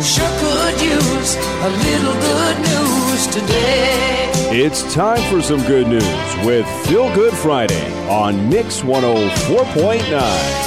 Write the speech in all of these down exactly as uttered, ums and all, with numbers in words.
Sure could use a little good news today. It's time for some good news with Feel Good Friday on Mix one oh four point nine.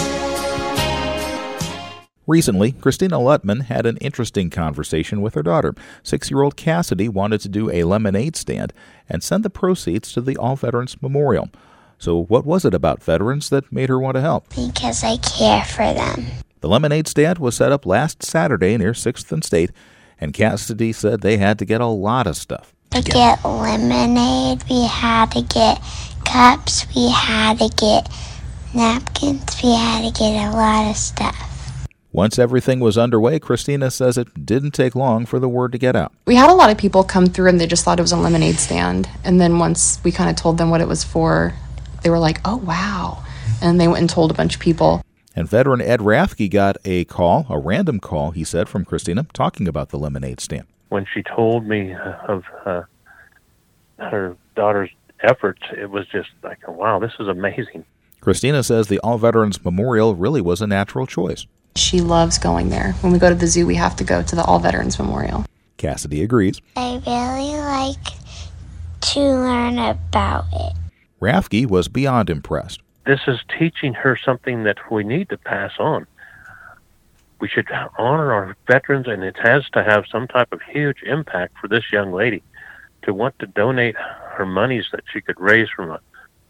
Recently, Christina Lutman had an interesting conversation with her daughter. Six-year-old Cassidy wanted to do a lemonade stand and send the proceeds to the All Veterans Memorial. So what was it about veterans that made her want to help? Because I care for them. The lemonade stand was set up last Saturday near sixth and State, and Cassidy said they had to get a lot of stuff. To get lemonade, we had to get cups, we had to get napkins, we had to get a lot of stuff. Once everything was underway, Christina says it didn't take long for the word to get out. We had a lot of people come through and they just thought it was a lemonade stand. And then once we kind of told them what it was for, they were like, oh, wow. And they went and told a bunch of people. And veteran Ed Rathke got a call, a random call, he said, from Christina, talking about the lemonade stand. When she told me of uh, her daughter's efforts, it was just like, wow, this is amazing. Christina says the All Veterans Memorial really was a natural choice. She loves going there. When we go to the zoo, we have to go to the All Veterans Memorial. Cassidy agrees. I really like to learn about it. Rathke was beyond impressed. This is teaching her something that we need to pass on. We should honor our veterans, and it has to have some type of huge impact for this young lady to want to donate her monies that she could raise from a,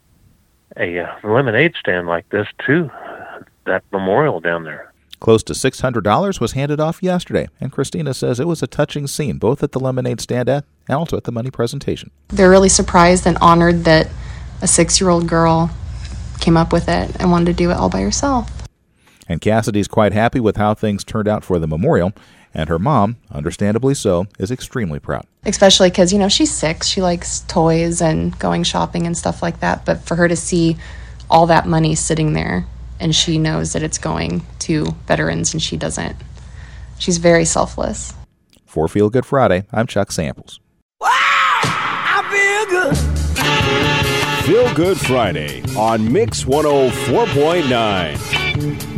a uh, lemonade stand like this to that memorial down there. Close to six hundred dollars was handed off yesterday, and Christina says it was a touching scene, both at the lemonade stand and also at the money presentation. They're really surprised and honored that a six-year-old girl came up with it and wanted to do it all by herself. And Cassidy's quite happy with how things turned out for the memorial, and her mom, understandably so, is extremely proud. Especially because, you know, she's six. She likes toys and going shopping and stuff like that. But for her to see all that money sitting there, and she knows that it's going to veterans and she doesn't, she's very selfless. For Feel Good Friday, I'm Chuck Samples. Wow, I feel good. Feel Good Friday on Mix one oh four point nine.